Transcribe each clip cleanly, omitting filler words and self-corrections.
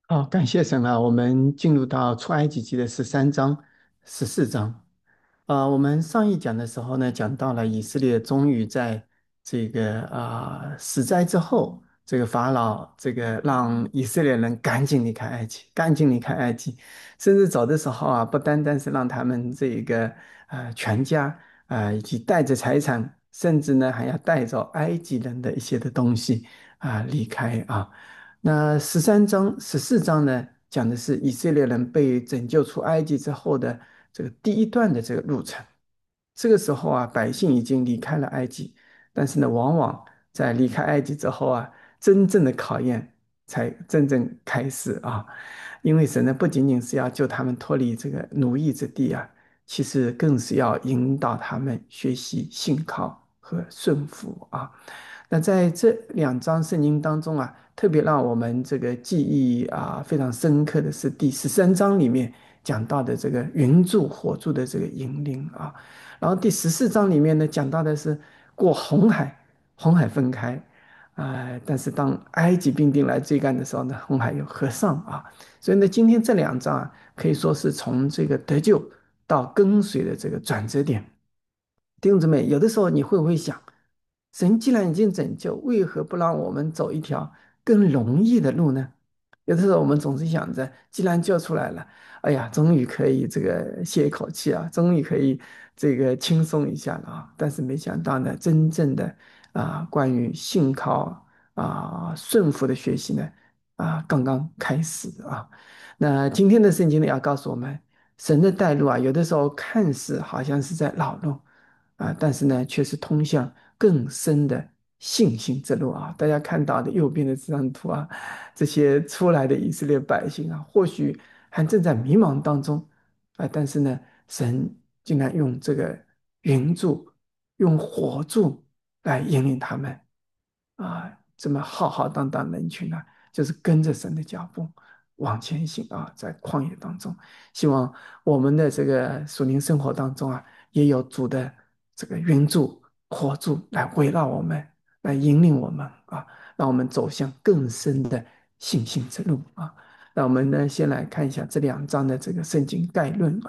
好，感谢神啊！我们进入到出埃及记的13章、14章。我们上一讲的时候呢，讲到了以色列终于在这个死灾之后，这个法老这个让以色列人赶紧离开埃及，赶紧离开埃及，甚至走的时候啊，不单单是让他们这个全家以及带着财产，甚至呢还要带走埃及人的一些的东西离开啊。那13章、14章呢，讲的是以色列人被拯救出埃及之后的这个第一段的这个路程。这个时候啊，百姓已经离开了埃及，但是呢，往往在离开埃及之后啊，真正的考验才真正开始啊。因为神呢，不仅仅是要救他们脱离这个奴役之地啊，其实更是要引导他们学习信靠和顺服啊。那在这2章圣经当中啊，特别让我们这个记忆非常深刻的是第13章里面讲到的这个云柱火柱的这个引领啊，然后第14章里面呢讲到的是过红海，红海分开但是当埃及兵丁来追赶的时候呢，红海又合上啊，所以呢，今天这2章啊，可以说是从这个得救到跟随的这个转折点。弟兄姊妹，有的时候你会不会想，神既然已经拯救，为何不让我们走一条更容易的路呢？有的时候我们总是想着，既然救出来了，哎呀，终于可以这个歇一口气啊，终于可以这个轻松一下了啊。但是没想到呢，真正的关于信靠顺服的学习呢刚刚开始啊。那今天的圣经呢，要告诉我们，神的带路啊，有的时候看似好像是在绕路但是呢，却是通向更深的信心之路啊。大家看到的右边的这张图啊，这些出来的以色列百姓啊，或许还正在迷茫当中但是呢，神竟然用这个云柱、用火柱来引领他们这么浩浩荡荡人群呢，就是跟着神的脚步往前行在旷野当中。希望我们的这个属灵生活当中也有主的这个云柱、火柱来围绕我们，来引领我们让我们走向更深的信心之路啊。那我们呢，先来看一下这2章的这个圣经概论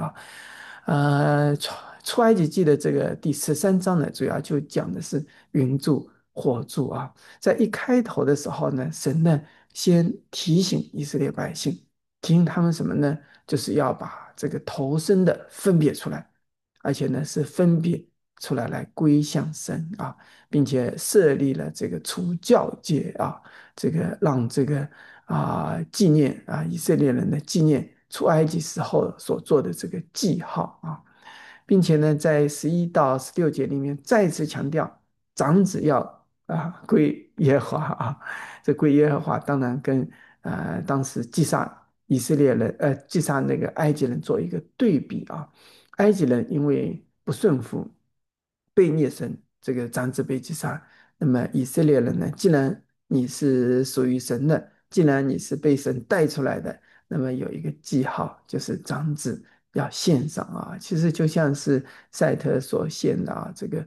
出埃及记的这个第13章呢，主要就讲的是云柱、火柱在一开头的时候呢，神呢先提醒以色列百姓，提醒他们什么呢？就是要把这个头生的分别出来，而且呢是分别出来来归向神并且设立了这个除教戒这个让这个纪念以色列人的纪念出埃及时候所做的这个记号并且呢，在11到16节里面再次强调，长子要归耶和华这归耶和华当然跟当时击杀以色列人击杀那个埃及人做一个对比埃及人因为不顺服，被灭神，这个长子被击杀。那么以色列人呢，既然你是属于神的，既然你是被神带出来的，那么有一个记号，就是长子要献上其实就像是赛特所献的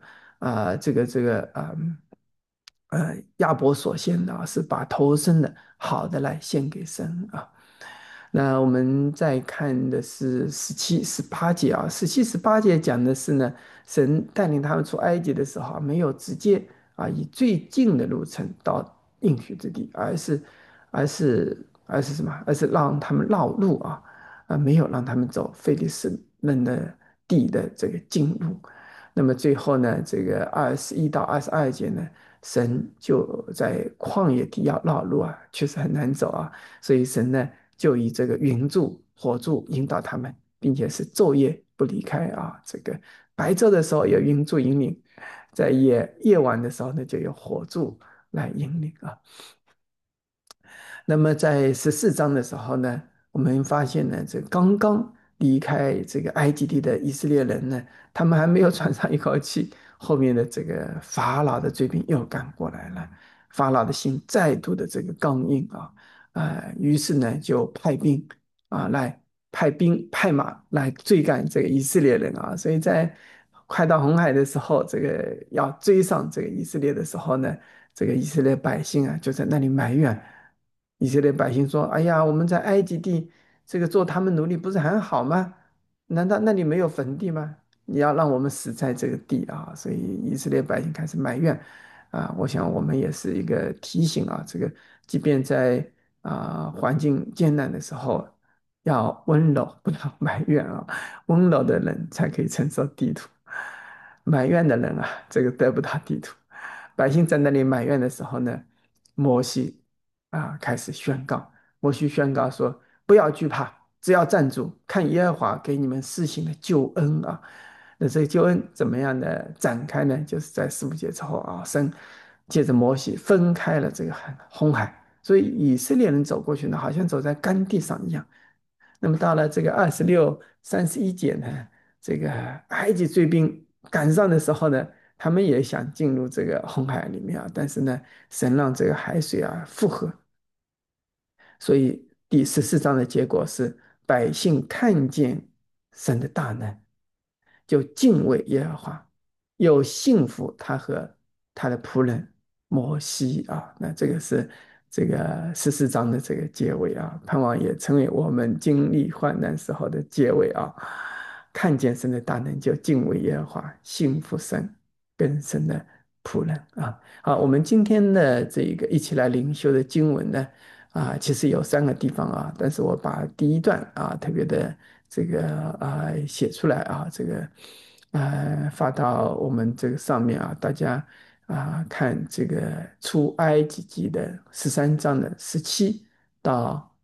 亚伯所献的是把头生的好的来献给神那我们再看的是17、18节17、18节讲的是呢，神带领他们出埃及的时候没有直接以最近的路程到应许之地，而是什么？而是让他们绕路没有让他们走非利士人的地的这个近路。那么最后呢，这个21到22节呢，神就在旷野地要绕路确实很难走所以神呢就以这个云柱、火柱引导他们，并且是昼夜不离开这个白昼的时候有云柱引领，在夜晚的时候呢就有火柱来引领那么在14章的时候呢，我们发现呢，这刚刚离开这个埃及地的以色列人呢，他们还没有喘上一口气，后面的这个法老的追兵又赶过来了，法老的心再度的这个刚硬于是呢就派兵来派马来追赶这个以色列人所以在快到红海的时候，这个要追上这个以色列的时候呢，这个以色列百姓就在那里埋怨以色列百姓说：“哎呀，我们在埃及地这个做他们奴隶不是很好吗？难道那里没有坟地吗？你要让我们死在这个地啊！”所以以色列百姓开始埋怨啊。我想我们也是一个提醒啊，这个即便在环境艰难的时候，要温柔，不要埋怨啊。温柔的人才可以承受地土，埋怨的人啊，这个得不到地土。百姓在那里埋怨的时候呢，摩西开始宣告，摩西宣告说：不要惧怕，只要站住，看耶和华给你们施行的救恩啊。那这个救恩怎么样的展开呢？就是在15节之后啊，神借着摩西分开了这个红海，所以以色列人走过去呢，好像走在干地上一样。那么到了这个26、31节呢，这个埃及追兵赶上的时候呢，他们也想进入这个红海里面啊，但是呢，神让这个海水复合，所以第14章的结果是百姓看见神的大能，就敬畏耶和华，又信服他和他的仆人摩西啊。那这个是这个14章的这个结尾啊，盼望也成为我们经历患难时候的结尾啊。看见神的大能，就敬畏耶和华，信服神，跟神的仆人啊。好，我们今天的这个一起来灵修的经文呢，其实有3个地方啊，但是我把第一段特别的这个写出来啊，这个发到我们这个上面啊，大家看这个出埃及记的13章的17到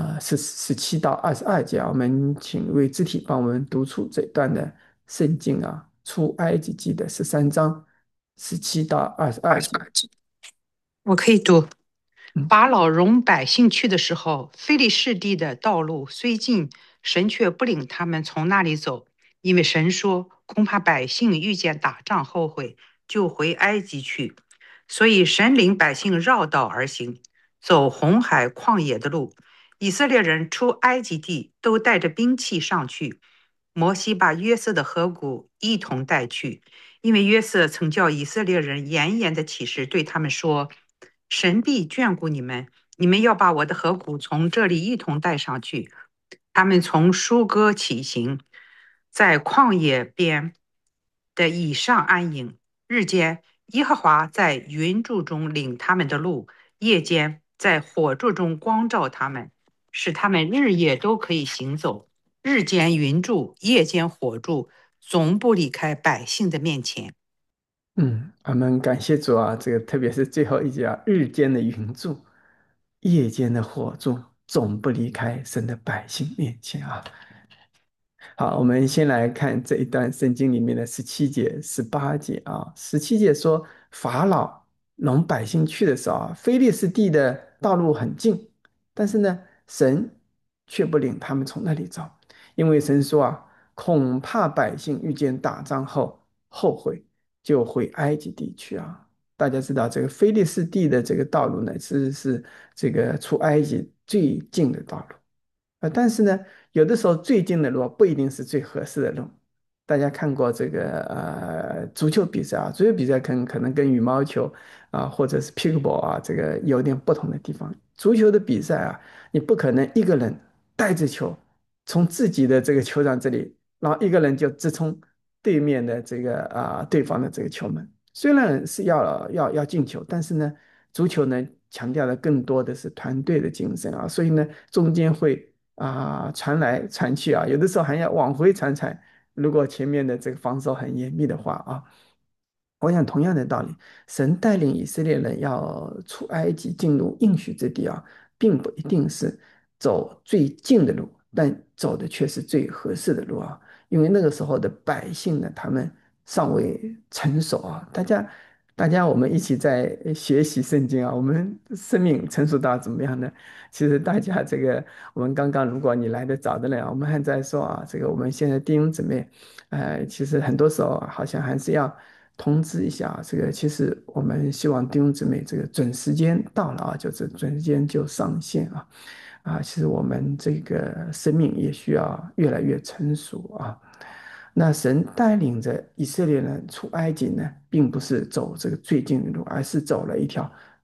17到22节啊，我们请为肢体帮我们读出这段的圣经啊，出埃及记的13章17到22节。 我可以读。 嗯法老容百姓去的时候，非利士地的道路虽近，神却不领他们从那里走，因为神说，恐怕百姓遇见打仗后悔，就回埃及去。所以神领百姓绕道而行，走红海旷野的路。以色列人出埃及地，都带着兵器上去。摩西把约瑟的河谷一同带去，因为约瑟曾叫以色列人严严的起誓，对他们说：神必眷顾你们，你们要把我的河谷从这里一同带上去。他们从舒歌起行，在旷野边的以上安营。日间，耶和华在云柱中领他们的路，夜间在火柱中光照他们，使他们日夜都可以行走。日间云柱，夜间火柱，总不离开百姓的面前。 我们感谢主啊，这个特别是最后一节啊，日间的云柱，夜间的火柱，总不离开神的百姓面前啊。好，我们先来看这一段圣经里面的17节、18节啊。17节说，法老容百姓去的时候非利士地的道路很近，但是呢，神却不领他们从那里走，因为神说恐怕百姓遇见打仗后后悔，就回埃及地去啊。大家知道，这个非利士地的这个道路呢，其实是这个出埃及最近的道路。但是呢，有的时候最近的路不一定是最合适的路。大家看过这个足球比赛啊，足球比赛可能跟羽毛球或者是 pickleball 这个有点不同的地方。足球的比赛你不可能一个人带着球从自己的这个球场这里，然后一个人就直冲对面的这个对方的这个球门。虽然是要进球，但是呢，足球呢强调的更多的是团队的精神啊，所以呢中间会传来传去有的时候还要往回传。如果前面的这个防守很严密的话我想同样的道理，神带领以色列人要出埃及进入应许之地并不一定是走最近的路，但走的却是最合适的路因为那个时候的百姓呢，他们尚未成熟大家我们一起在学习圣经我们生命成熟到怎么样呢？其实大家这个，我们刚刚如果你来的早的人我们还在说这个我们现在弟兄姊妹，其实很多时候好像还是要通知一下这个其实我们希望弟兄姊妹这个准时间到了就是准时间就上线其实我们这个生命也需要越来越成熟那神带领着以色列人出埃及呢，并不是走这个最近的路，而是走了一条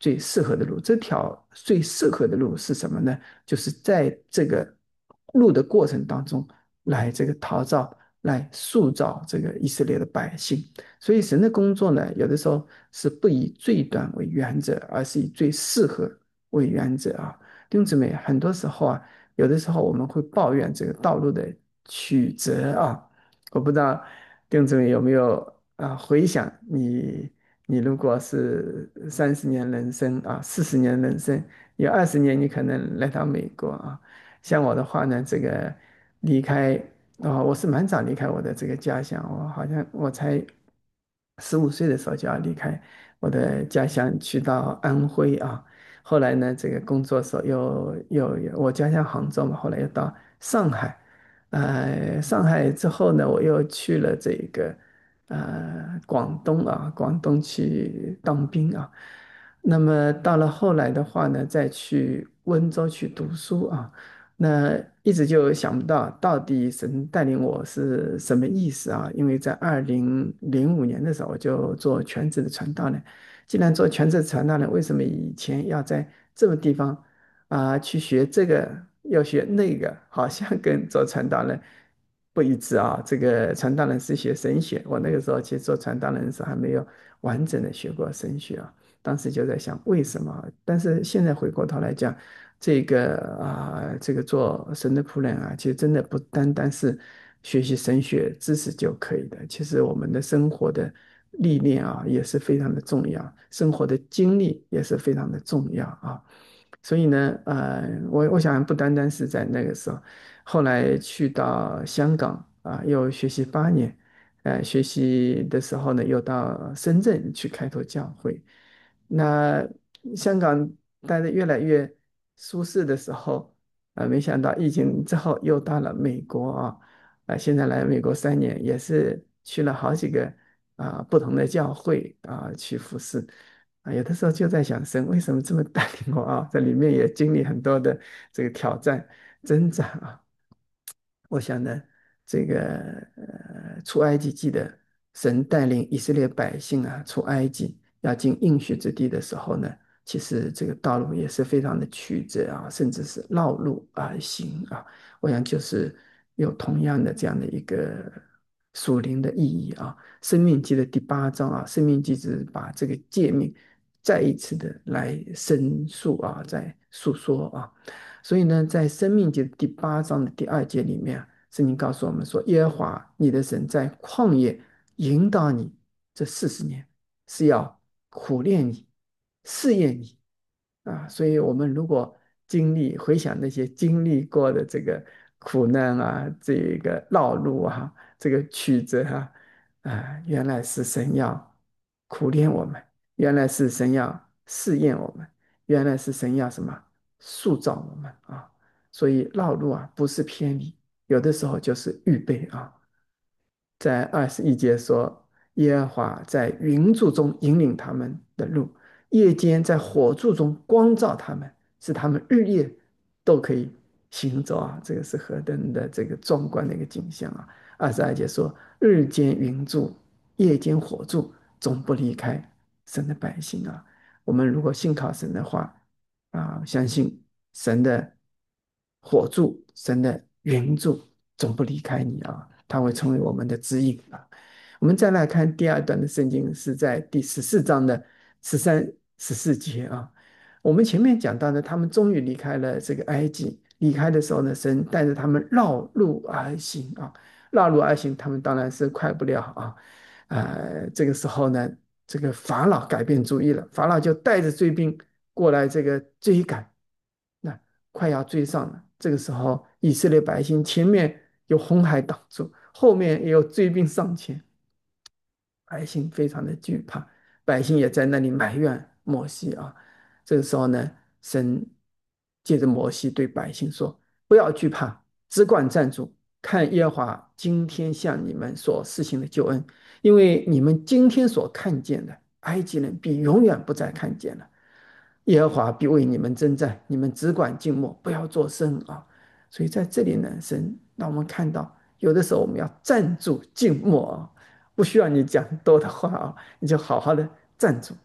最适合的路。这条最适合的路是什么呢？就是在这个路的过程当中，来这个陶造、来塑造这个以色列的百姓。所以神的工作呢，有的时候是不以最短为原则，而是以最适合为原则啊。弟兄姊妹，很多时候啊，有的时候我们会抱怨这个道路的曲折啊。我不知道弟兄姊妹有没有回想你如果是30年人生啊，40年人生，有20年你可能来到美国啊。像我的话呢，这个离开我是蛮早离开我的这个家乡，我好像我才15岁的时候就要离开我的家乡，去到安徽啊。后来呢，这个工作的时候又我家乡杭州嘛，后来又到上海。上海之后呢，我又去了这个广东啊，广东去当兵啊。那么到了后来的话呢，再去温州去读书啊。那一直就想不到底神带领我是什么意思啊？因为在2005年的时候，我就做全职的传道人。既然做全职传道人，为什么以前要在这个地方去学这个，要学那个？好像跟做传道人不一致啊。这个传道人是学神学，我那个时候其实做传道人的时候还没有完整的学过神学啊。当时就在想为什么？但是现在回过头来讲，这个做神的仆人啊，其实真的不单单是学习神学知识就可以的。其实我们的生活的历练啊，也是非常的重要，生活的经历也是非常的重要啊。所以呢，我想不单单是在那个时候，后来去到香港啊，又学习8年。学习的时候呢，又到深圳去开拓教会。那香港待得越来越舒适的时候，没想到疫情之后又到了美国啊。现在来美国3年，也是去了好几个不同的教会去服侍。有的时候就在想，神为什么这么带领我啊？在里面也经历很多的这个挑战、挣扎啊。我想呢，这个出埃及记的神带领以色列百姓出埃及，要进应许之地的时候呢，其实这个道路也是非常的曲折啊，甚至是绕路而行啊。我想就是有同样的这样的一个属灵的意义啊。生命记的第8章啊，生命记是把这个诫命再一次的来申诉啊，在诉说啊。所以呢，在《生命记》第8章的第2节里面圣经告诉我们说，耶和华你的神在旷野引导你这40年，是要苦练你、试验你所以，我们如果回想那些经历过的这个苦难这个道路这个曲折原来是神要苦练我们，原来是神要试验我们，原来是神要什么塑造我们所以绕路不是偏离，有的时候就是预备在21节说，耶和华在云柱中引领他们的路，夜间在火柱中光照他们，使他们日夜都可以行走这个是何等的这个壮观的一个景象22节说，日间云柱，夜间火柱，总不离开神的百姓我们如果信靠神的话相信神的火柱、神的云柱总不离开你它会成为我们的指引我们再来看第2段的圣经，是在第14章的13、14节我们前面讲到呢，他们终于离开了这个埃及，离开的时候呢，神带着他们绕路而行绕路而行，他们当然是快不了这个时候呢，这个法老改变主意了，法老就带着追兵过来这个追赶，那快要追上了。这个时候，以色列百姓前面有红海挡住，后面也有追兵上前，百姓非常的惧怕，百姓也在那里埋怨摩西这个时候呢，神借着摩西对百姓说：“不要惧怕，只管站住，看耶和华今天向你们所施行的救恩，因为你们今天所看见的，埃及人必永远不再看见了。耶和华必为你们征战，你们只管静默，不要作声所以在这里呢，神让我们看到，有的时候我们要站住静默不需要你讲多的话你就好好的站住，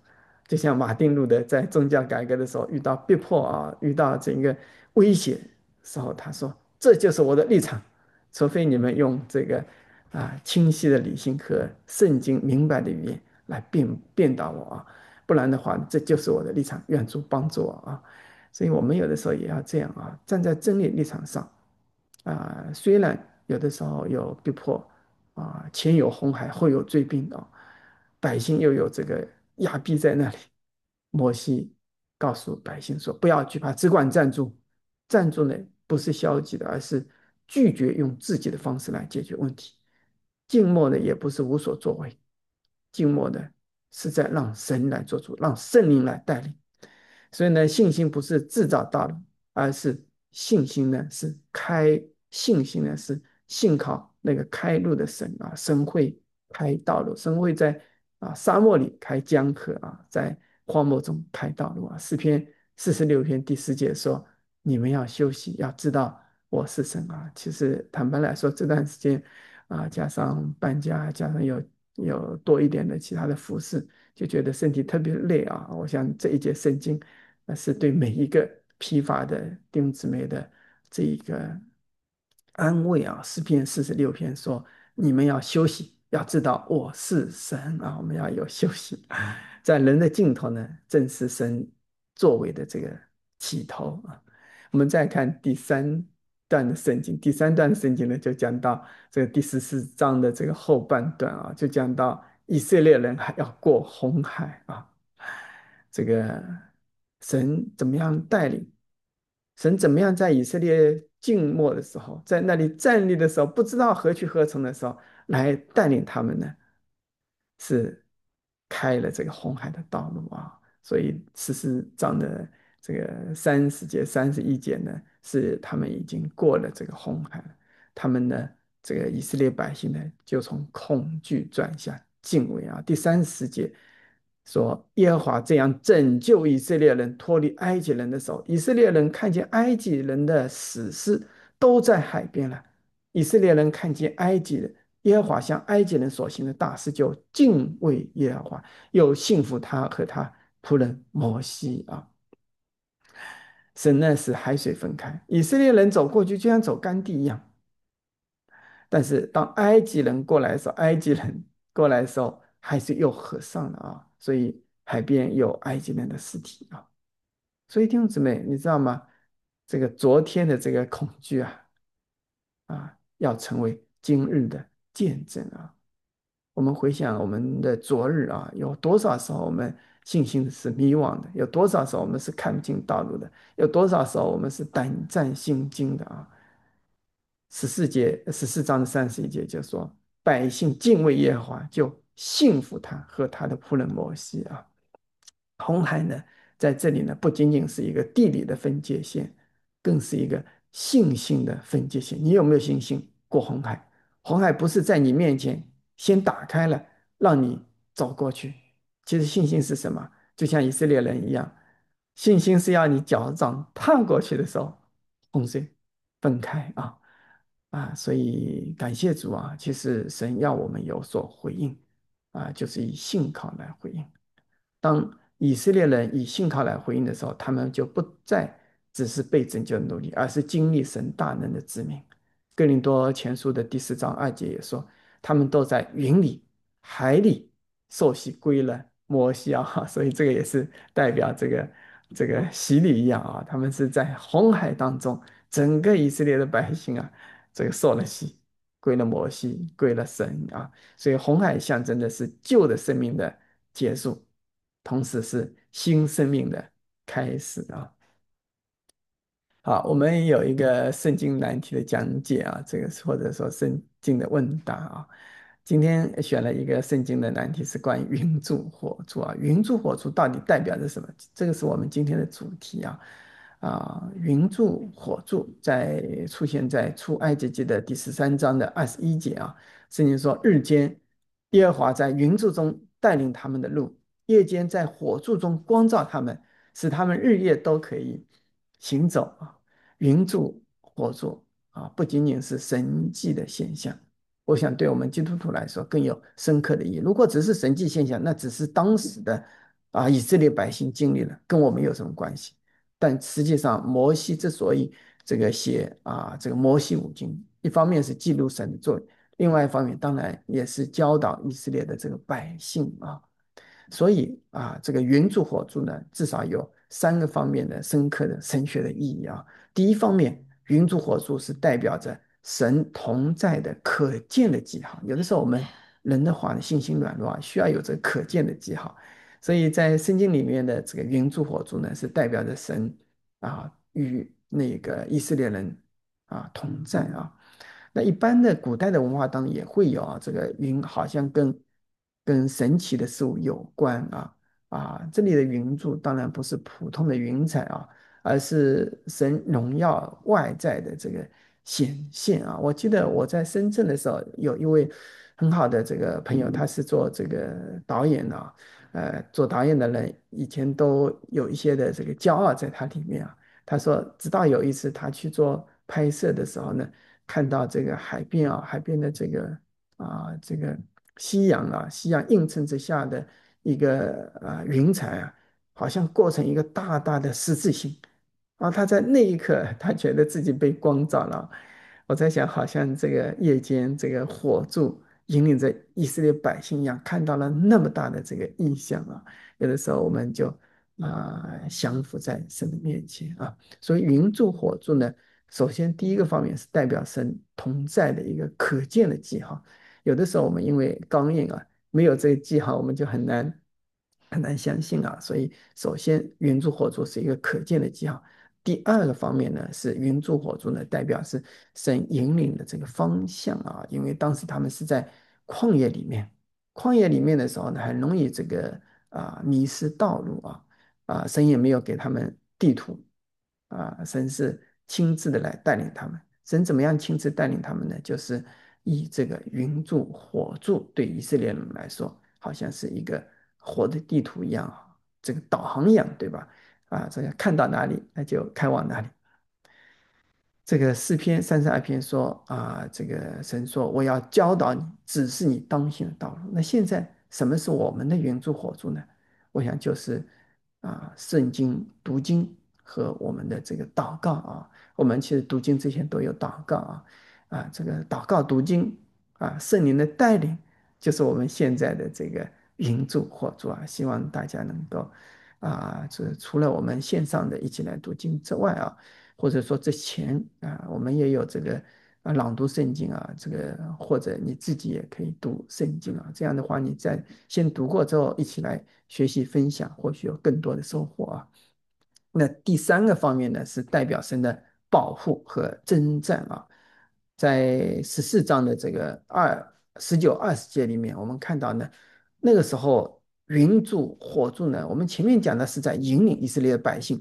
就像马丁路德在宗教改革的时候遇到逼迫啊，遇到整个威胁时候，他说：“这就是我的立场，除非你们用这个清晰的理性和圣经明白的语言来导我啊，不然的话，这就是我的立场，愿主帮助我啊。”所以，我们有的时候也要这样啊，站在真理立场上虽然有的时候有逼迫前有红海，后有追兵百姓又有这个压逼在那里。摩西告诉百姓说：“不要惧怕，只管站住。站住呢，不是消极的，而是拒绝用自己的方式来解决问题。静默呢，也不是无所作为，静默的是在让神来做主，让圣灵来带领。所以呢，信心不是制造道路，而是信心呢是开信心呢是信靠那个开路的神神会开道路，神会在沙漠里开江河在荒漠中开道路诗篇46篇第10节说：你们要休息，要知道我是神其实坦白来说，这段时间加上搬家，加上有多一点的其他的服饰，就觉得身体特别累我想这一节圣经是对每一个疲乏的弟兄姊妹的这一个安慰诗篇46篇说：你们要休息，要知道我是神我们要有休息。在人的尽头呢，正是神作为的这个起头我们再看第三段的圣经呢，就讲到这个第14章的这个后半段就讲到以色列人还要过红海这个神怎么样带领？神怎么样在以色列静默的时候，在那里站立的时候，不知道何去何从的时候，来带领他们呢？是开了这个红海的道路所以14章的这个30节、31节呢，是他们已经过了这个红海了。他们呢，这个以色列百姓呢，就从恐惧转向敬畏第30节说，耶和华这样拯救以色列人脱离埃及人的手。以色列人看见埃及人的死尸都在海边了。以色列人看见埃及人，耶和华向埃及人所行的大事，就敬畏耶和华，又信服他和他仆人摩西神呢使海水分开，以色列人走过去就像走干地一样。但是当埃及人过来的时候，埃及人过来的时候，海水又合上了所以海边有埃及人的尸体所以弟兄姊妹，你知道吗？这个昨天的这个恐惧要成为今日的见证我们回想我们的昨日有多少时候我们信心是迷惘的？有多少时候我们是看不清道路的？有多少时候我们是胆战心惊的14章的31节就说：百姓敬畏耶和华，就信服他和他的仆人摩西红海呢，在这里呢，不仅仅是一个地理的分界线，更是一个信心的分界线。你有没有信心过红海？红海不是在你面前先打开了，让你走过去。其实信心是什么？就像以色列人一样，信心是要你脚掌踏过去的时候，洪水分开所以感谢主其实神要我们有所回应就是以信靠来回应。当以色列人以信靠来回应的时候，他们就不再只是被拯救的奴隶，而是经历神大能的子民。哥林多前书的第4章2节也说，他们都在云里、海里受洗归了摩西所以这个也是代表这个洗礼一样他们是在红海当中，整个以色列的百姓这个受了洗，归了摩西，归了神所以红海象征的是旧的生命的结束，同时是新生命的开始好，我们有一个圣经难题的讲解这个或者说圣经的问答今天选了一个圣经的难题，是关于云柱火柱云柱火柱到底代表着什么？这个是我们今天的主题云柱火柱出现在出埃及记的第13章的21节圣经说：日间耶和华在云柱中带领他们的路，夜间在火柱中光照他们，使他们日夜都可以行走云柱火柱不仅仅是神迹的现象，我想对我们基督徒来说更有深刻的意义。如果只是神迹现象，那只是当时的以色列百姓经历了，跟我们有什么关系？但实际上，摩西之所以这个写这个摩西五经，一方面是记录神的作为，另外一方面当然也是教导以色列的这个百姓啊。所以这个云柱火柱呢，至少有三个方面的深刻的神学的意义啊。第一方面，云柱火柱是代表着神同在的可见的记号。有的时候我们人的话呢，信心软弱需要有这个可见的记号。所以在圣经里面的这个云柱火柱呢，是代表着神与那个以色列人同在啊。那一般的古代的文化当中也会有这个云好像跟神奇的事物有关这里的云柱当然不是普通的云彩而是神荣耀外在的这个显现我记得我在深圳的时候，有一位很好的这个朋友，他是做这个导演做导演的人以前都有一些的这个骄傲在他里面他说，直到有一次他去做拍摄的时候呢，看到这个海边海边的这个夕阳映衬之下的一个云彩好像过成一个大大的十字形他在那一刻他觉得自己被光照了。我在想，好像这个夜间这个火柱引领着以色列百姓一样，看到了那么大的这个意象有的时候我们就降服在神的面前所以云柱火柱呢，首先第一个方面是代表神同在的一个可见的记号。有的时候我们因为刚硬没有这个记号，我们就很难相信所以首先云柱火柱是一个可见的记号。第二个方面呢，是云柱火柱呢，代表是神引领的这个方向因为当时他们是在旷野里面，旷野里面的时候呢，很容易这个迷失道路神也没有给他们地图神是亲自的来带领他们。神怎么样亲自带领他们呢？就是以这个云柱火柱，对以色列人来说，好像是一个活的地图一样这个导航一样，对吧？这个看到哪里，那就开往哪里。这个诗篇32篇说这个神说我要教导你，指示你当行的道路。那现在什么是我们的援助火助呢？我想就是圣经读经和我们的这个祷告我们其实读经之前都有祷告这个祷告读经圣灵的带领就是我们现在的这个援助火助希望大家能够这除了我们线上的一起来读经之外或者说之前我们也有这个朗读圣经这个或者你自己也可以读圣经这样的话你在先读过之后一起来学习分享，或许有更多的收获那第三个方面呢，是代表神的保护和征战在14章的这个19、20节里面，我们看到呢，那个时候云柱火柱呢，我们前面讲的是在引领以色列的百姓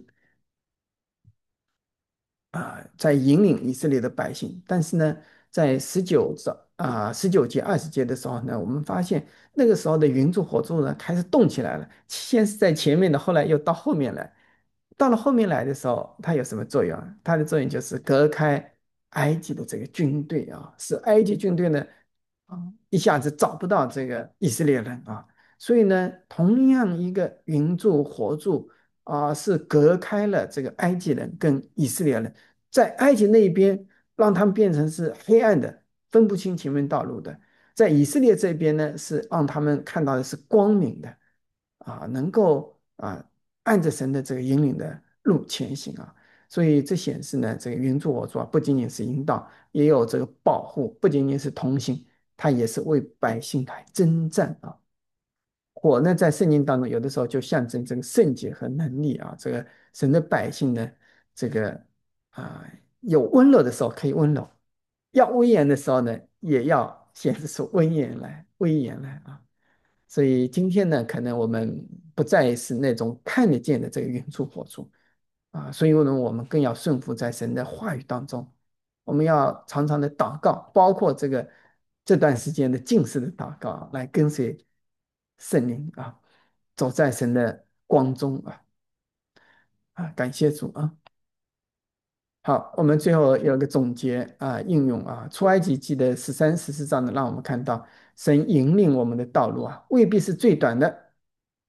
在引领以色列的百姓。但是呢，在19节、20节的时候呢，我们发现那个时候的云柱火柱呢开始动起来了，先是在前面的，后来又到后面来。到了后面来的时候，它有什么作用它的作用就是隔开埃及的这个军队使埃及军队呢一下子找不到这个以色列人所以呢，同样一个云柱火柱是隔开了这个埃及人跟以色列人，在埃及那边让他们变成是黑暗的，分不清前面道路的；在以色列这边呢，是让他们看到的是光明的能够按着神的这个引领的路前行所以这显示呢，这个云柱火柱不仅仅是引导，也有这个保护，不仅仅是同行，它也是为百姓来征战火呢，在圣经当中，有的时候就象征这个圣洁和能力这个神的百姓呢，这个啊、有温柔的时候可以温柔，要威严的时候呢，也要显示出威严来所以今天呢，可能我们不再是那种看得见的这个云柱火柱所以呢，我们更要顺服在神的话语当中。我们要常常的祷告，包括这段时间的近视的祷告来跟随圣灵走在神的光中感谢主好，我们最后有个总结应用出埃及记的13、14章呢，让我们看到神引领我们的道路未必是最短的，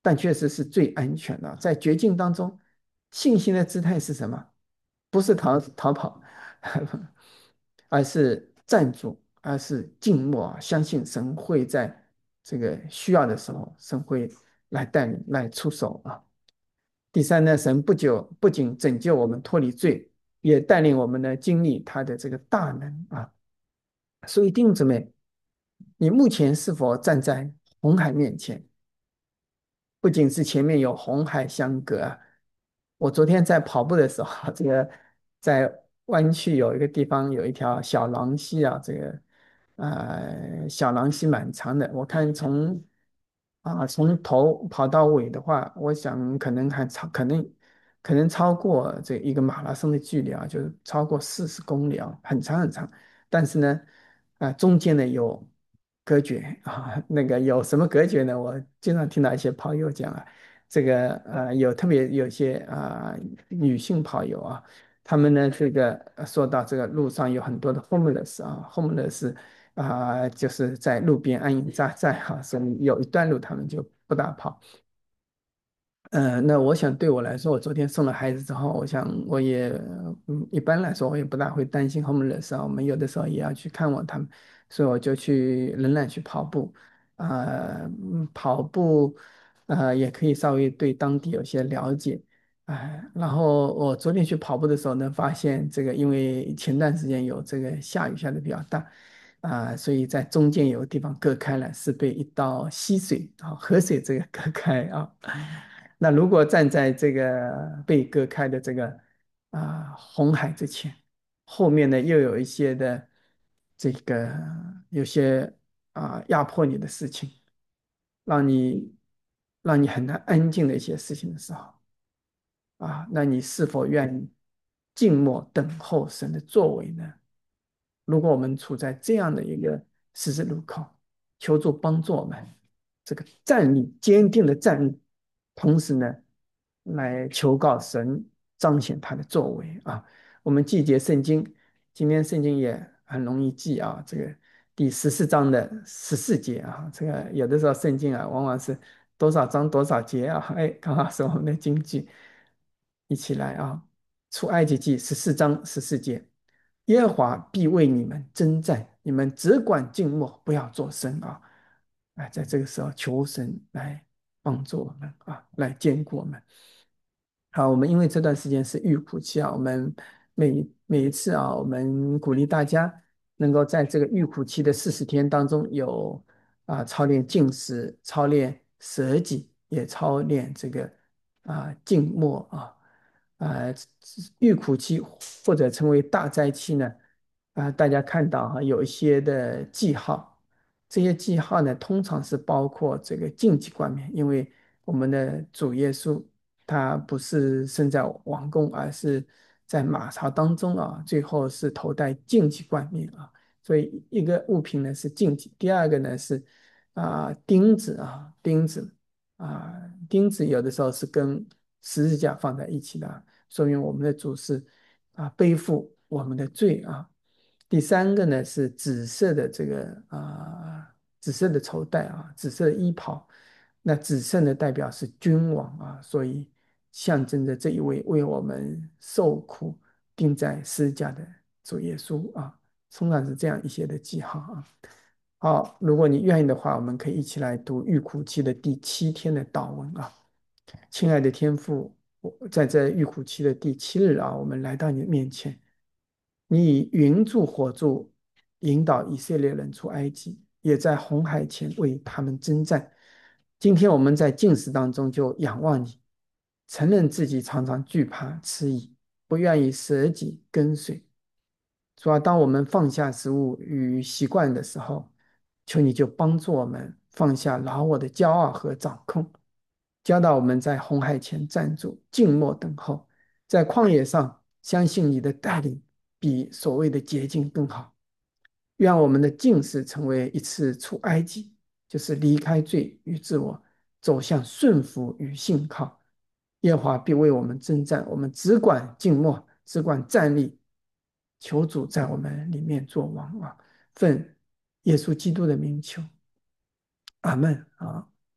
但确实是最安全的。在绝境当中，信心的姿态是什么？不是逃跑，而是站住，而是静默，相信神会在这个需要的时候，神会来带领、来出手啊。第三呢，神不仅拯救我们脱离罪，也带领我们呢经历他的这个大能啊。所以弟兄姊妹，你目前是否站在红海面前？不仅是前面有红海相隔啊，我昨天在跑步的时候，这个在湾区有一个地方有一条小廊溪啊，这个小廊溪蛮长的，我看从头跑到尾的话，我想可能超过这一个马拉松的距离啊，就是超过40公里啊，很长很长。但是呢，中间呢有隔绝啊，那个有什么隔绝呢？我经常听到一些跑友讲啊，这个特别有些女性跑友啊，他们呢这个说到这个路上有很多的 homeless 啊，homeless 就是在路边安营扎寨哈，所以有一段路他们就不大跑。那我想对我来说，我昨天送了孩子之后，我想我也，一般来说我也不大会担心 homeless 啊，我们有的时候也要去看望他们，所以我就仍然去跑步，跑步，也可以稍微对当地有些了解，然后我昨天去跑步的时候呢，发现这个因为前段时间有这个下雨下的比较大，所以在中间有个地方隔开了，是被一道溪水河水这个隔开啊。那如果站在这个被割开的这个红海之前，后面呢又有一些的这个有些压迫你的事情，让你很难安静的一些事情的时候，那你是否愿意静默等候神的作为呢？如果我们处在这样的一个十字路口，求助帮助我们这个站立坚定的站立，同时呢，来求告神彰显他的作为啊。我们记节圣经，今天圣经也很容易记啊，这个第14章的14节啊，这个有的时候圣经往往是多少章多少节啊，哎，刚好是我们的经句，一起来啊，出埃及记14章14节。耶和华必为你们征战，你们只管静默，不要作声啊！在这个时候求神来帮助我们来兼顾我们。好，我们因为这段时间是预苦期啊，我们每一次我们鼓励大家能够在这个预苦期的40天当中有操练禁食，操练舍己，也操练这个静默啊，预苦期或者称为大灾期呢大家看到有一些的记号，这些记号呢通常是包括这个荆棘冠冕，因为我们的主耶稣。他不是生在王宫，而是在马槽当中最后是头戴荆棘冠冕所以一个物品呢是荆棘，第二个呢是钉子有的时候是跟十字架放在一起的说明我们的主是背负我们的罪第三个呢是紫色的这个紫色的绸带紫色的衣袍。那紫色呢代表是君王所以象征着这一位为我们受苦钉在十字架的主耶稣通常是这样一些的记号好，如果你愿意的话，我们可以一起来读预苦期的第7天的祷文亲爱的天父，我在这预苦期的第7日我们来到你的面前，你以云柱火柱引导以色列人出埃及，也在红海前为他们征战。今天我们在进食当中就仰望你，承认自己常常惧怕迟疑，不愿意舍己跟随。主要当我们放下食物与习惯的时候，求你就帮助我们放下老我的骄傲和掌控，教导我们在红海前站住，静默等候，在旷野上相信你的带领比所谓的捷径更好。愿我们的进食成为一次出埃及，就是离开罪与自我，走向顺服与信靠。耶和华必为我们征战，我们只管静默，只管站立，求主在我们里面做王奉耶稣基督的名求，阿门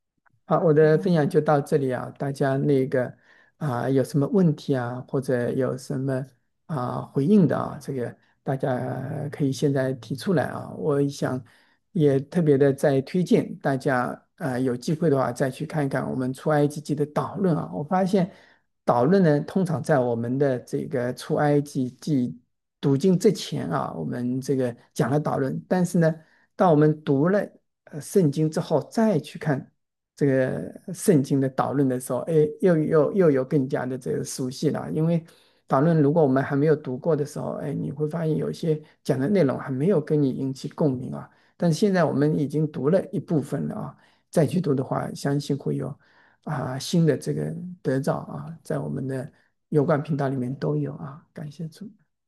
好，我的分享就到这里啊，大家有什么问题啊，或者有什么回应的啊，这个大家可以现在提出来啊。我想也特别的在推荐大家有机会的话再去看一看我们出埃及记的导论啊。我发现导论呢，通常在我们的这个出埃及记读经之前啊，我们这个讲了导论，但是呢，当我们读了圣经之后再去看这个圣经的导论的时候，哎，又有更加的这个熟悉了。因为导论如果我们还没有读过的时候，哎，你会发现有一些讲的内容还没有跟你引起共鸣啊。但是现在我们已经读了一部分了啊，再去读的话，相信会有新的这个得着啊，在我们的有关频道里面都有啊。感谢主。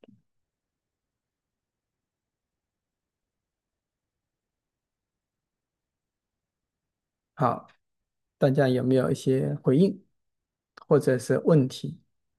好，大家有没有一些回应或者是问题？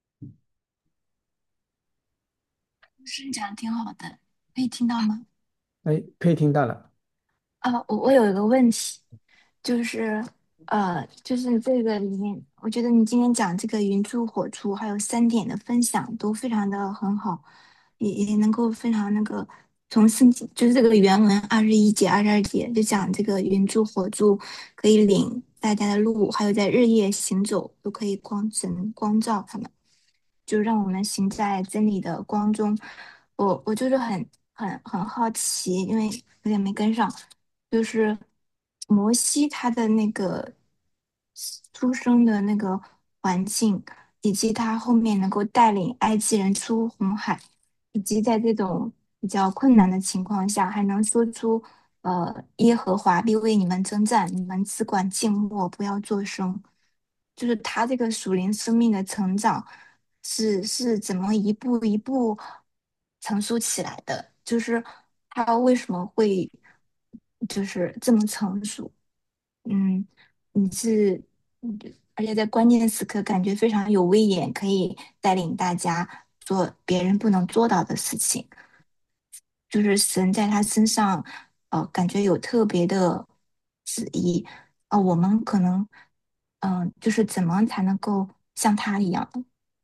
是讲的挺好的，可以听到吗？ 哎，可以听到了。 我有一个问题，就是就是这个里面，我觉得你今天讲这个云柱火柱还有3点的分享都非常的很好，也能够非常那个从圣经就是这个原文21节、22节就讲这个云柱火柱可以领大家的路，还有在日夜行走都可以神光照他们。就让我们行在真理的光中。我就是很好奇，因为有点没跟上，就是摩西他的那个出生的那个环境，以及他后面能够带领埃及人出红海，以及在这种比较困难的情况下，还能说出耶和华必为你们征战，你们只管静默，不要作声。就是他这个属灵生命的成长是怎么一步一步成熟起来的？就是他为什么会就是这么成熟？嗯，你是，嗯而且在关键时刻感觉非常有威严，可以带领大家做别人不能做到的事情。就是神在他身上，感觉有特别的旨意。我们可能，就是怎么才能够像他一样？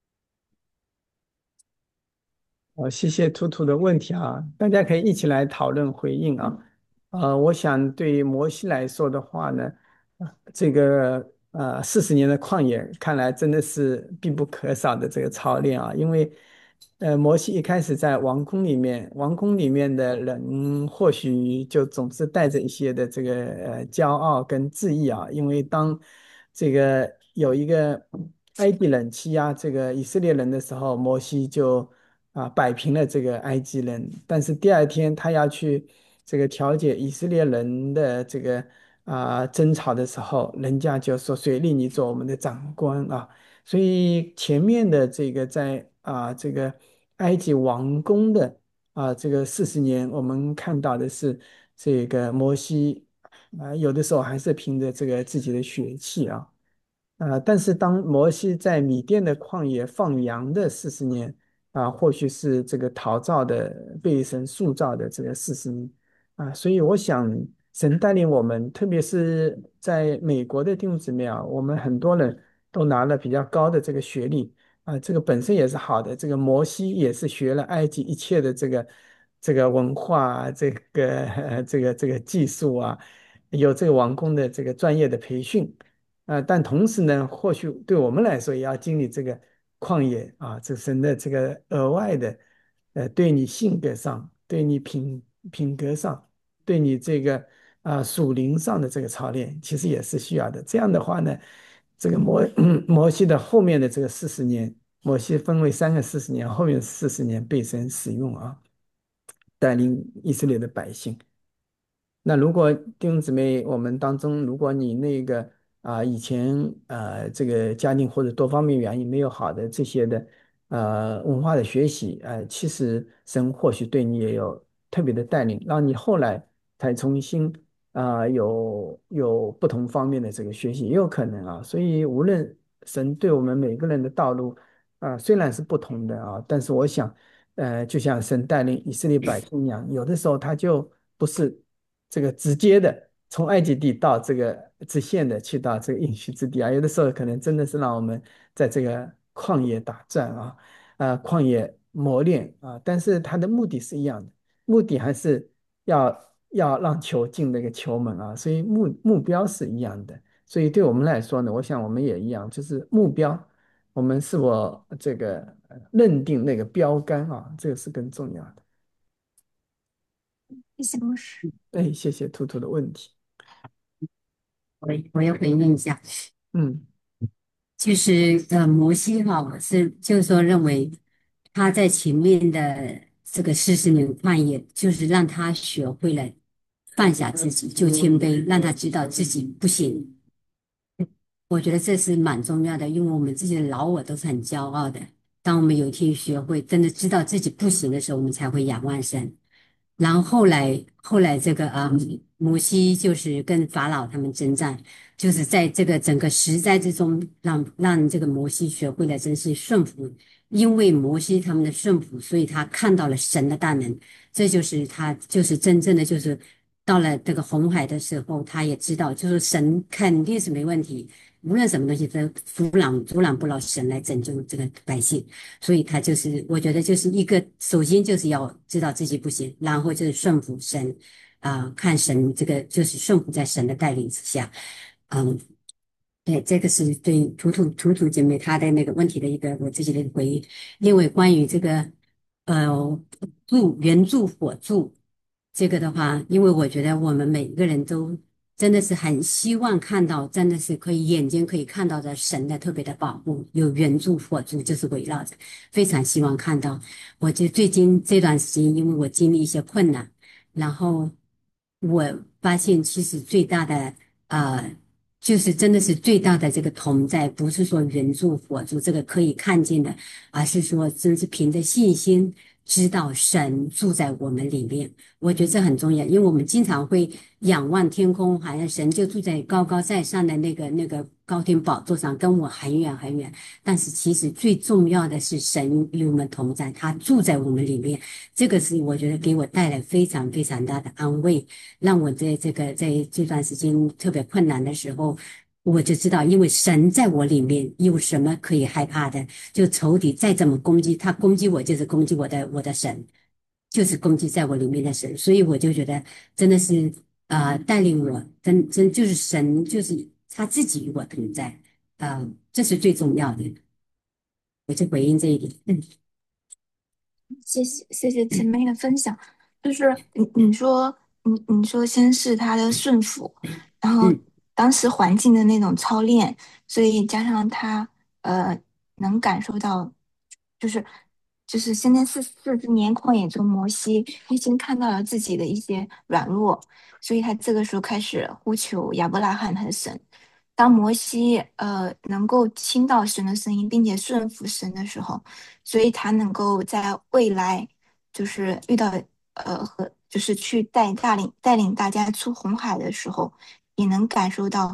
谢谢图图的问题啊，大家可以一起来讨论回应啊。我想对于摩西来说的话呢，这个40年的旷野，看来真的是必不可少的这个操练啊。因为摩西一开始在王宫里面，王宫里面的人或许就总是带着一些的这个骄傲跟自义啊。因为当这个有一个埃及人欺压这个以色列人的时候，摩西就摆平了这个埃及人。但是第二天他要去这个调解以色列人的这个争吵的时候，人家就说谁立你做我们的长官啊？所以前面的这个在这个埃及王宫的这个40年，我们看到的是这个摩西有的时候还是凭着这个自己的血气啊。但是当摩西在米甸的旷野放羊的40年或许是这个陶造的被神塑造的这个40年所以我想神带领我们，特别是在美国的弟兄姊妹啊，我们很多人都拿了比较高的这个学历这个本身也是好的。这个摩西也是学了埃及一切的这个文化这个技术有这个王宫的这个专业的培训。但同时呢，或许对我们来说也要经历这个旷野这神的这个额外的，对你性格上，对你品格上，对你这个属灵上的这个操练，其实也是需要的。这样的话呢，这个摩西的后面的这个四十年，摩西分为3个40年，后面40年被神使用带领以色列的百姓。那如果弟兄姊妹，我们当中，如果你以前这个家庭或者多方面原因没有好的这些的文化的学习其实神或许对你也有特别的带领，让你后来才重新有不同方面的这个学习也有可能所以无论神对我们每个人的道路虽然是不同的但是我想就像神带领以色列百姓一样，有的时候他就不是这个直接的从埃及地到这个直线的去到这个应许之地啊，有的时候可能真的是让我们在这个旷野打转啊，旷野磨练啊，但是它的目的是一样的，目的还是要让球进那个球门啊，所以目标是一样的。所以对我们来说呢，我想我们也一样，就是目标，我们是否这个认定那个标杆啊，这个是更重要的。 谢谢牧师。 哎，谢谢图图的问题。 我要回应一下， 嗯就是摩西哈，我是就是说认为他在前面的这个40年旷野，就是让他学会了放下自己，就谦卑，让他知道自己不行。我觉得这是蛮重要的，因为我们自己的老我都是很骄傲的。当我们有一天学会真的知道自己不行的时候，我们才会仰望神。然后后来这个摩西就是跟法老他们征战，就是在这个整个十灾之中，让这个摩西学会了真是顺服，因为摩西他们的顺服，所以他看到了神的大能，这就是他就是真正的就是到了这个红海的时候，他也知道就是神肯定是没问题，无论什么东西都阻挡不了神来拯救这个百姓。所以他就是，我觉得就是一个，首先就是要知道自己不行，然后就是顺服神，看神这个就是顺服在神的带领之下，嗯，对，这个是对图图姐妹她的那个问题的一个我自己的回应。因为关于这个圆柱火柱这个的话，因为我觉得我们每一个人都真的是很希望看到，真的是可以眼睛可以看到的神的特别的保护，有圆柱火柱就是围绕着，非常希望看到。我就最近这段时间，因为我经历一些困难，然后我发现其实最大的呃。就是真的是最大的这个同在，不是说人助火助这个可以看见的，而是说真是凭着信心知道神住在我们里面。我觉得这很重要，因为我们经常会仰望天空，好像神就住在高高在上的那个高天宝座上，跟我很远很远。但是其实最重要的是神与我们同在，他住在我们里面。这个是我觉得给我带来非常非常大的安慰。让我在这段时间特别困难的时候，我就知道，因为神在我里面，有什么可以害怕的？就仇敌再怎么攻击，他攻击我就是攻击我的神，就是攻击在我里面的神，所以我就觉得真的是带领我，真就是神，就是他自己与我同在，这是最重要的。我就回应这一点。 谢谢姐妹的分享。就是你说先是他的顺服，然后嗯当时环境的那种操练，所以加上他能感受到，就是就是现在四十年旷野中，摩西已经看到了自己的一些软弱，所以他这个时候开始呼求亚伯拉罕他的神。当摩西能够听到神的声音，并且顺服神的时候，所以他能够在未来就是遇到和就是去带领大家出红海的时候，也能感受到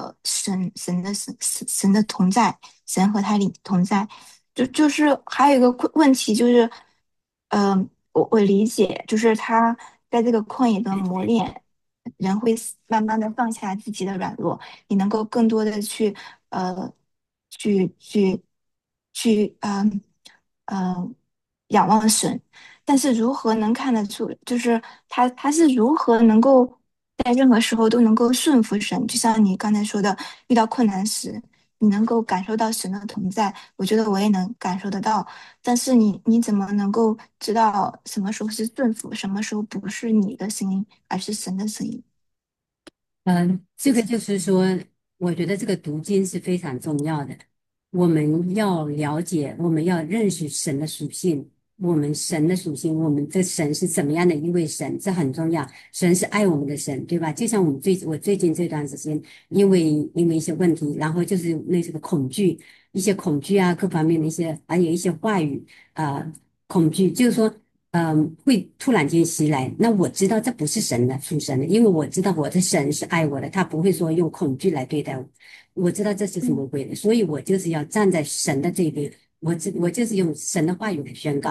神的同在，神和他里同在。就是还有一个问题就是，我理解，就是他在这个旷野的磨练，人会慢慢的放下自己的软弱，你能够更多的去呃去仰望神。但是如何能看得出，就是他是如何能够在任何时候都能够顺服神？就像你刚才说的，遇到困难时，你能够感受到神的同在，我觉得我也能感受得到。但是你怎么能够知道什么时候是顺服，什么时候不是你的声音，而是神的声音？ 这个就是说，我觉得这个读经是非常重要的。我们要了解，我们要认识神的属性，我们神的属性，我们这神是怎么样的一位神，这很重要。神是爱我们的神，对吧？就像我最近这段时间，因为一些问题，然后就是那这个恐惧，一些恐惧啊，各方面的一些，还有一些话语恐惧，就是说。会突然间袭来。那我知道这不是神的属神的，因为我知道我的神是爱我的，他不会说用恐惧来对待我。我知道这就是魔鬼的，所以我就是要站在神的这边，我就是用神的话语来宣告。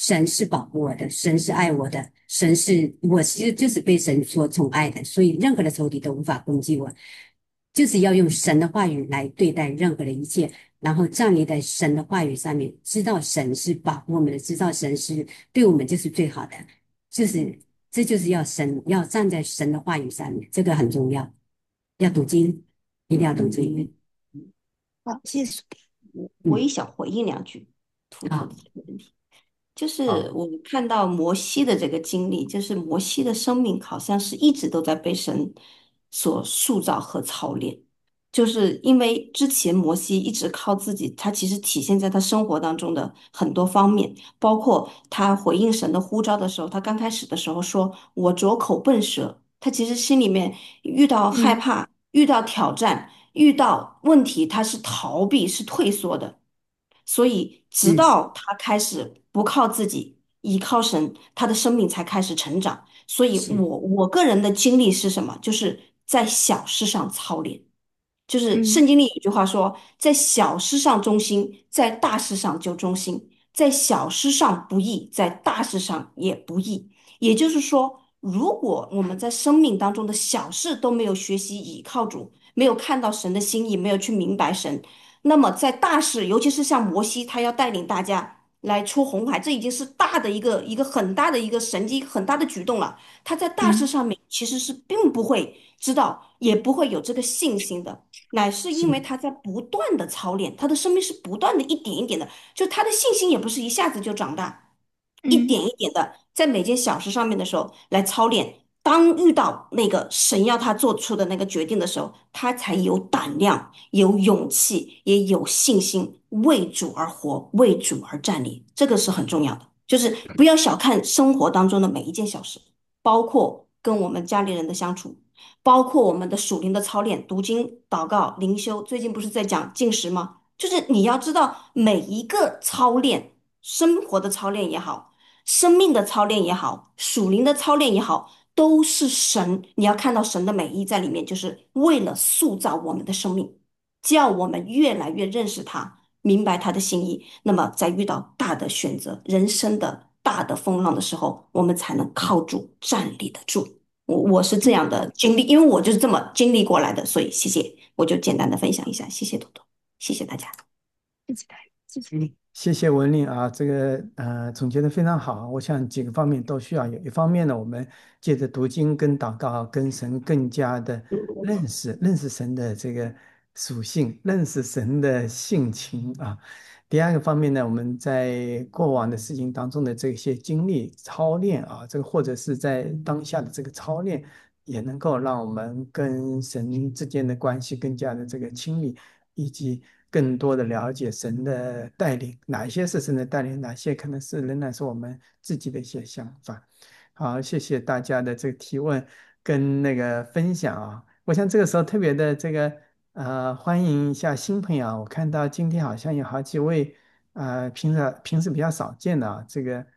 神是保护我的，神是爱我的，神是我其实就是被神所宠爱的，所以任何的仇敌都无法攻击我，就是要用神的话语来对待任何的一切，然后站立在神的话语上面，知道神是保护我们的，知道神是对我们就是最好的，就是这就是要站在神的话语上面，这个很重要，要读经，一定要读经。 好，谢谢。 我嗯， 也想回应两句，图图好， 的这个问题。就是好， 我看到摩西的这个经历，就是摩西的生命好像是一直都在被神所塑造和操练，就是因为之前摩西一直靠自己，他其实体现在他生活当中的很多方面，包括他回应神的呼召的时候，他刚开始的时候说"我拙口笨舌"，他其实心里面遇到害嗯怕、遇到挑战、遇到问题，他是逃避、是退缩的。所以，直嗯， 到他开始不靠自己，依靠神，他的生命才开始成长。所以是， 我个人的经历是什么？就是在小事上操练。就是嗯圣经里有句话说，在小事上忠心，在大事上就忠心；在小事上不义，在大事上也不义。也就是说，如果我们在生命当中的小事都没有学习倚靠主，没有看到神的心意，没有去明白神，那么在大事，尤其是像摩西，他要带领大家来出红海，这已经是大的一个很大的一个神迹，很大的举动了。他在大事嗯上面其实是并不会知道，也不会有这个信心的。乃是因为是， 他在不断的操练，他的生命是不断的一点一点的，就他的信心也不是一下子就长大，一嗯点一点的在每件小事上面的时候来操练。当遇到那个神要他做出的那个决定的时候，他才有胆量、有勇气，也有信心为主而活，为主而站立。这个是很重要的，就是不要小看生活当中的每一件小事，包括跟我们家里人的相处。包括我们的属灵的操练、读经、祷告、灵修，最近不是在讲禁食吗？就是你要知道每一个操练，生活的操练也好，生命的操练也好，属灵的操练也好，都是神，你要看到神的美意在里面，就是为了塑造我们的生命，叫我们越来越认识他，明白他的心意。那么，在遇到大的选择、人生的大的风浪的时候，我们才能靠主站立得住。我是这样嗯， 的经历，因为我就是这么经历过来的，所以谢谢，我就简单的分享一下，谢谢多多，谢谢大家。 谢谢大家，谢谢。 嗯， 谢谢文令啊，这个总结的非常好。我想几个方面都需要有。一方面呢，我们借着读经跟祷告，跟神更加的认识神的这个属性，认识神的性情啊。第二个方面呢，我们在过往的事情当中的这些经历操练啊，这个或者是在当下的这个操练，也能够让我们跟神之间的关系更加的这个亲密。以及更多的了解神的带领，哪一些是神的带领，哪些可能是仍然是我们自己的一些想法。好，谢谢大家的这个提问跟那个分享啊。我想这个时候特别的这个欢迎一下新朋友啊，我看到今天好像有好几位平时比较少见的啊，这个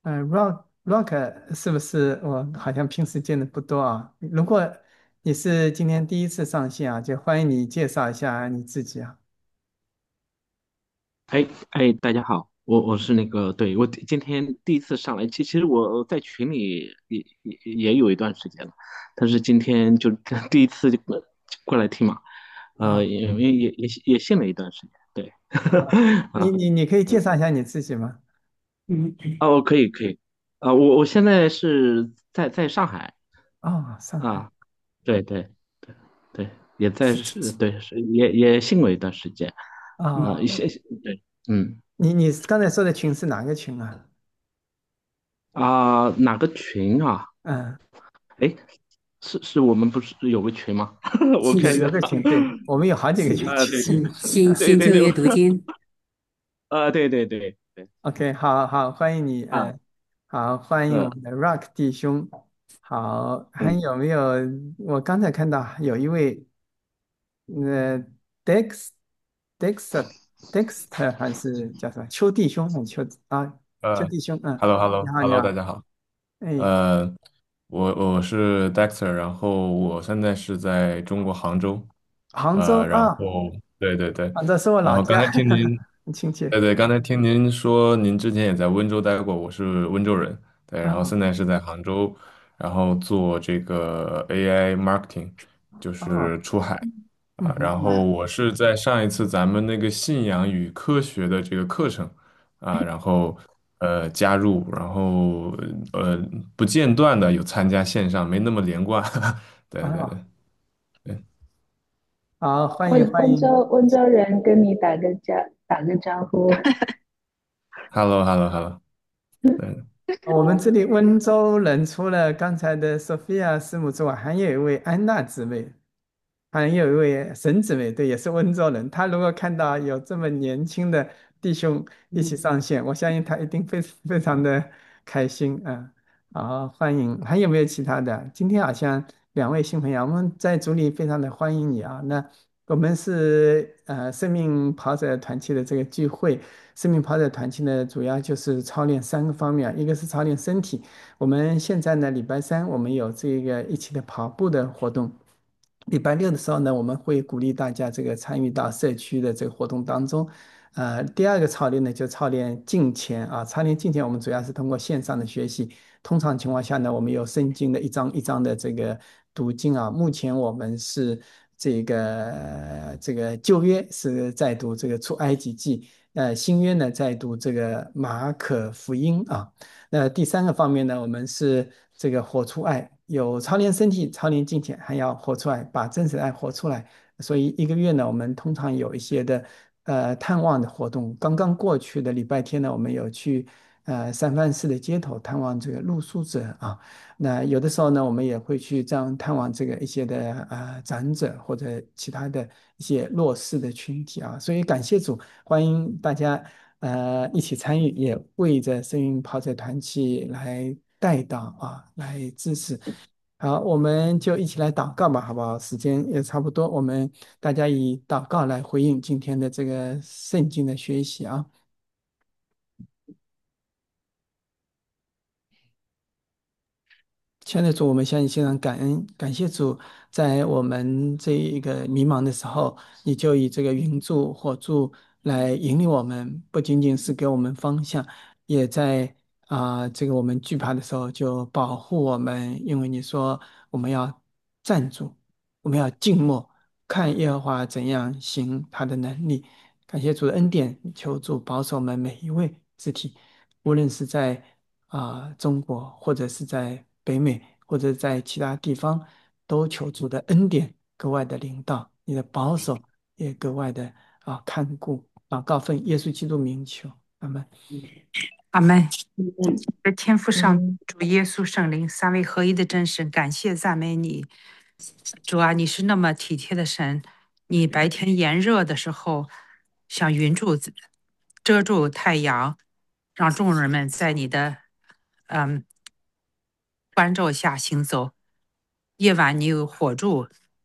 Rock 是不是我好像平时见的不多啊？如果你是今天第一次上线啊，就欢迎你介绍一下你自己啊。 哎，大家好，我是那个，对，我今天第一次上来，其实我在群里也有一段时间了，但是今天就第一次就过来听嘛， 啊， 也信了一段时间，对，啊， 你可以介绍一下你自己吗？ 嗯， 哦，可以，我现在是在上海哦，上海啊，对对，也在是是，对，是也信过一段时间啊， 啊， 对，嗯。 你刚才说的群是哪个群啊？ 哪个群啊？ 嗯， 哎，是我们不是有个群吗？我是是有看一下， 个群，对，我们有好几个群， 是， 其实。 对， 新旧约读经， 对 OK，好好，欢迎你， 啊， 好，欢迎我呃们的 Rock 弟兄。好，还嗯有没有？我刚才看到有一位，Dex Dexter Dexter 还是叫什么？邱弟兄，邱呃弟兄， ，hello 你 hello 好，你 hello，大好， 家好。 哎， 呃，我是 Dexter，然后我现在是在中国杭州。 杭州然啊， 后对对对， 杭州是我然后刚老家， 才听您， 很亲切。 对对，刚才听您说您之前也在温州待过，我是温州人，对，然后啊现在是在杭州，然后做这个 AI marketing，就啊， 是出海啊， 嗯哼， 然后我是在上一次咱们那个信仰与科学的这个课程啊，然后加入，然后呃不间断的有参加线上，没那么连贯，对对啊， 对对好，欢迎欢迎。 温州人跟你打个招呼。 ，hello hello hello，对。 我们这里温州人除了刚才的 Sophia 师母之外，还有一位安娜姊妹，还有一位沈姊妹，对，也是温州人。她如果看到有这么年轻的弟兄一起上线，我相信她一定非常的开心啊。好，欢迎。还有没有其他的？今天好像两位新朋友，我们在组里非常的欢迎你啊。那我们是生命跑者团契的这个聚会。生命跑者团契呢，主要就是操练三个方面，一个是操练身体。我们现在呢，礼拜三我们有这个一起的跑步的活动。礼拜六的时候呢，我们会鼓励大家这个参与到社区的这个活动当中。第二个操练呢，就操练敬虔啊。操练敬虔，我们主要是通过线上的学习。通常情况下呢，我们有圣经的一章一章的这个读经啊。目前我们是这个旧约是在读这个出埃及记，新约呢在读这个马可福音啊。那第三个方面呢，我们是这个活出爱，有操练身体、操练金钱，还要活出来，把真实的爱活出来。所以一个月呢，我们通常有一些的探望的活动。刚刚过去的礼拜天呢，我们有去三藩市的街头探望这个露宿者啊。那有的时候呢，我们也会去这样探望这个一些的长者或者其他的一些弱势的群体啊。所以感谢主，欢迎大家一起参与，也为着生命跑者团契来带导啊，来支持。好，我们就一起来祷告吧，好不好？时间也差不多，我们大家以祷告来回应今天的这个圣经的学习啊。亲爱的主，我们向你献上感恩，感谢主，在我们这一个迷茫的时候，你就以这个云柱火柱来引领我们，不仅仅是给我们方向，也在这个我们惧怕的时候就保护我们，因为你说我们要站住，我们要静默，看耶和华怎样行他的能力。感谢主的恩典，求主保守我们每一位肢体，无论是在中国，或者是在北美，或者在其他地方，都求主的恩典格外的领导，你的保守也格外的看顾。祷告奉耶稣基督名求，阿门。 阿门。 嗯， 在天父上嗯， 主耶稣圣灵三位合一的真神，感谢赞美你，主啊，你是那么体贴的神。你白天炎热的时候，像云柱子遮住太阳，让众人们在你的嗯关照下行走。夜晚你有火柱，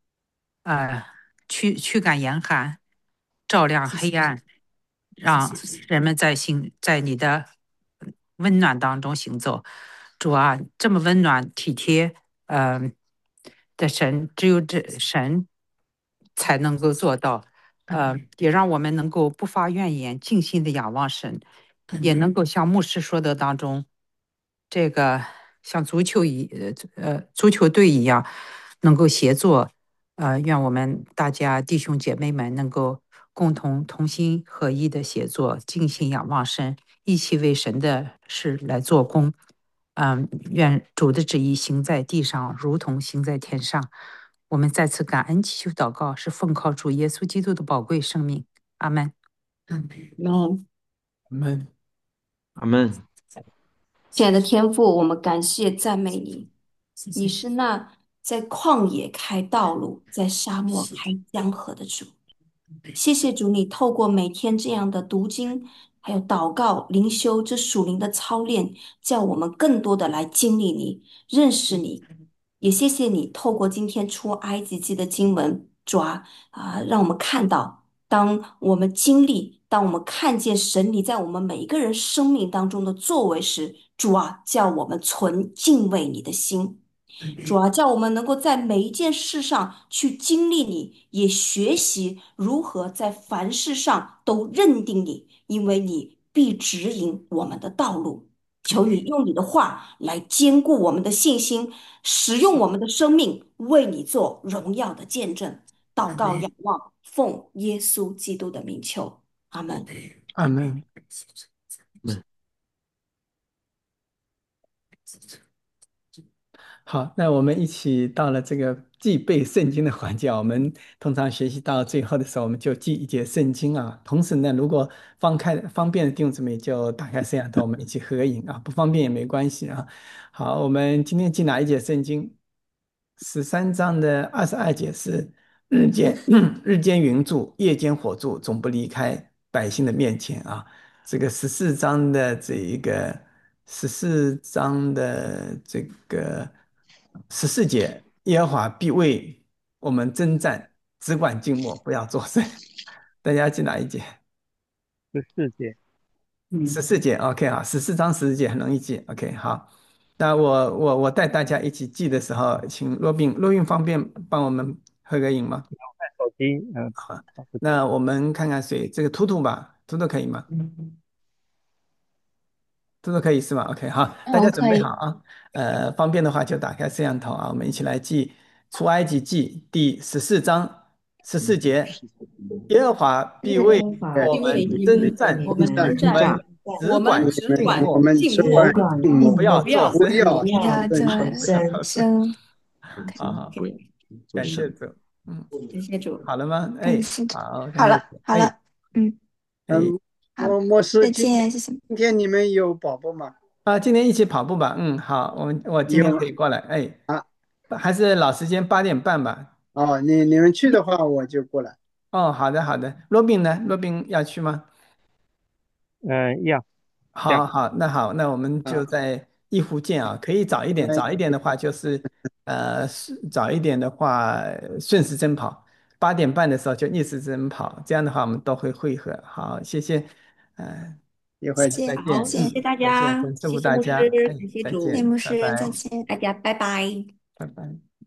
驱赶严寒，照亮黑暗，让人们在你的温暖当中行走。主啊，这么温暖体贴，的神，只有这神才能够做到。也让我们能够不发怨言，静心的仰望神，也能够像牧师说的当中，这个像足球队一样，能够协作。愿我们大家弟兄姐妹们能够共同同心合一的协作，静心仰望神，一起为神的事来做工。愿主的旨意行在地上，如同行在天上。我们再次感恩祈求祷告，是奉靠主耶稣基督的宝贵生命。阿门。 那阿门。 阿门。 亲爱的天父，我们感谢赞美你，你是那在旷野开道路，在沙漠开江河的主。谢谢主，你透过每天这样的读经，还有祷告、灵修这属灵的操练，叫我们更多的来经历你、认识你。也谢谢你透过今天出埃及记的经文，让我们看到，当我们经历，当我们看见神你在我们每一个人生命当中的作为时，主啊，叫我们存敬畏你的心。主啊，叫我们能够在每一件事上去经历你，也学习如何在凡事上都认定你， 因为你必指引我们的道路。求你用你的话来坚固我们的信心，使用我们的生命为你做荣耀的见证。祷告、 阿门， 仰望，奉耶稣基督的名求，阿门。 阿门。好，那我们一起到了这个记背圣经的环节啊。我们通常学习到最后的时候，我们就记一节圣经啊。同时呢，如果方便的弟兄姊妹就打开摄像头，我们一起合影啊。不方便也没关系啊。好，我们今天记哪一节圣经？13章的22节是日间日间云柱，夜间火柱，总不离开百姓的面前啊。这个十四章的14节，耶和华必为我们征战，只管静默，不要作声。大家记哪一节？ 14节。 十四节，OK 好，14章14节很容易记，OK 好。那我带大家一起记的时候，请若冰方便帮我们合个影吗？ 看手机，找不到。 那我们看看谁，这个图图吧，图图可以吗？图图可以是吗？OK 好，大家嗯， 准可以。 备好啊。方便的话就打开摄像头啊，我们一起来记出埃及记第14章14节，耶和华必为耶和华我们必为征战， 我们征我们战， 只管静我默， 们只管静默， 不要作声。 不要作声。 好好， 做神。 感谢主，嗯， 谢谢主。 好了吗？哎， 感谢主。 好，感谢主， 好了，好哎了，嗯， 哎好， 牧师， 再见，谢谢。 今天你们有跑步吗？ 今天一起跑步吧，好，我今天可以有过来，哎， 啊。 还是老时间8点半吧。 哦，你们去的话，我就过来。 哦，好的好的，罗宾呢？罗宾要去吗？ 要好好，那好，那我们就啊， 在一湖见啊，可以早一点， 哎， 早一点的话就是早一点的话顺时针跑，8点半的时候就逆时针跑，这样的话我们都会汇合。好，谢谢，嗯、 一会儿见。 谢谢，再好，谢见， 谢大再见， 家， 祝福谢谢牧师， 大家，哎， 感谢再见， 主， 谢谢牧师，再拜拜， 见。 大家拜拜。 拜拜。